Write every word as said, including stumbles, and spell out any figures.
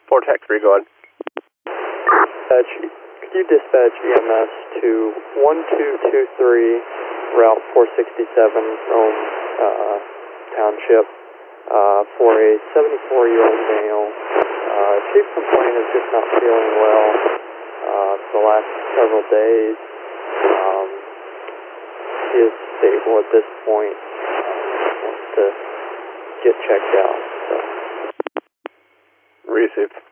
four tax three, go ahead. Dispatch, could you dispatch E M S to one two two three, Route four sixty-seven, Rome uh, Township, uh, for a seventy-four-year-old male. Uh, chief complaint is just not feeling well uh, for the last several days. Um, he is stable at this point. Um, wants to get checked out. So. Received.